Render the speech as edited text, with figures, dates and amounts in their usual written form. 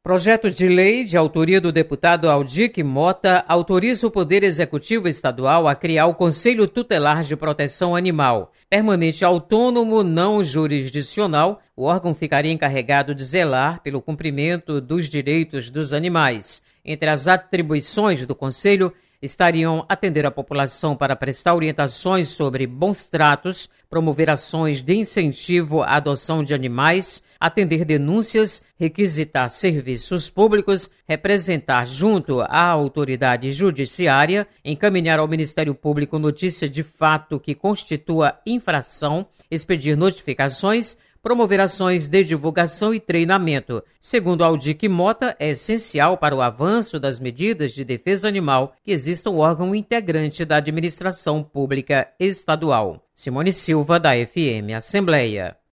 Projeto de lei de autoria do deputado Aldir Mota autoriza o Poder Executivo Estadual a criar o Conselho Tutelar de Proteção Animal. Permanente autônomo não jurisdicional, o órgão ficaria encarregado de zelar pelo cumprimento dos direitos dos animais. Entre as atribuições do Conselho estariam atender a população para prestar orientações sobre bons tratos, promover ações de incentivo à adoção de animais, atender denúncias, requisitar serviços públicos, representar junto à autoridade judiciária, encaminhar ao Ministério Público notícia de fato que constitua infração, expedir notificações, promover ações de divulgação e treinamento. Segundo Aldir Mota, é essencial para o avanço das medidas de defesa animal que exista um órgão integrante da administração pública estadual. Simone Silva, da FM Assembleia.